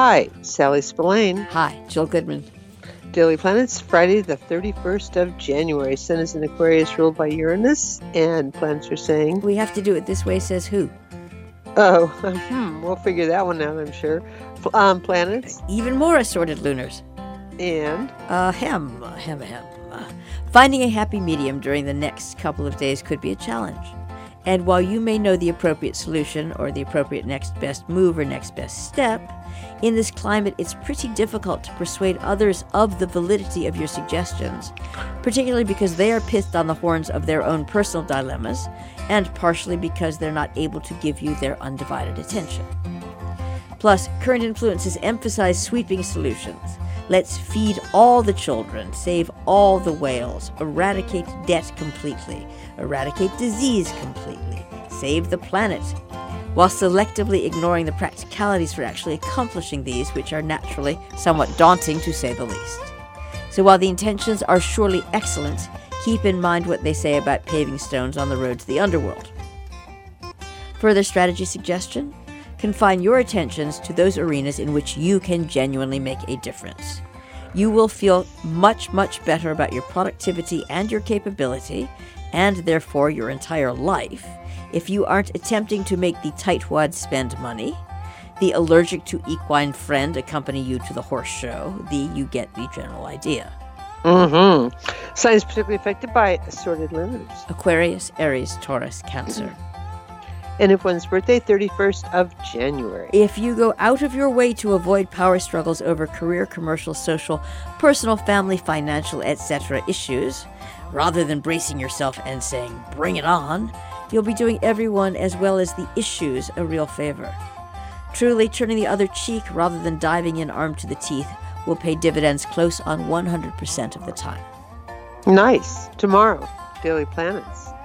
Hi, Sally Spillane. Hi, Jill Goodman. Daily Planets, Friday the 31st of January. Sun is in Aquarius ruled by Uranus, and planets are saying... We have to do it this way, says who? Oh, we'll figure that one out, I'm sure. Planets. Even more assorted lunars. And? Finding a happy medium during the next couple of days could be a challenge. And while you may know the appropriate solution or the appropriate next best move or next best step, in this climate it's pretty difficult to persuade others of the validity of your suggestions, particularly because they are pithed on the horns of their own personal dilemmas, and partially because they're not able to give you their undivided attention. Plus, current influences emphasize sweeping solutions. Let's feed all the children, save all the whales, eradicate debt completely, eradicate disease completely, save the planet, while selectively ignoring the practicalities for actually accomplishing these, which are naturally somewhat daunting to say the least. So while the intentions are surely excellent, keep in mind what they say about paving stones on the road to the underworld. Further strategy suggestion? Confine your attentions to those arenas in which you can genuinely make a difference. You will feel much, much better about your productivity and your capability, and therefore your entire life, if you aren't attempting to make the tightwad spend money, the allergic to equine friend accompany you to the horse show, you get the general idea. Signs particularly affected by assorted lunars. Aquarius, Aries, Taurus, Cancer. And if one's birthday, 31st of January. If you go out of your way to avoid power struggles over career, commercial, social, personal, family, financial, etc. issues, rather than bracing yourself and saying, bring it on, you'll be doing everyone as well as the issues a real favor. Truly, turning the other cheek rather than diving in armed to the teeth will pay dividends close on 100% of the time. Nice. Tomorrow, Daily Planets.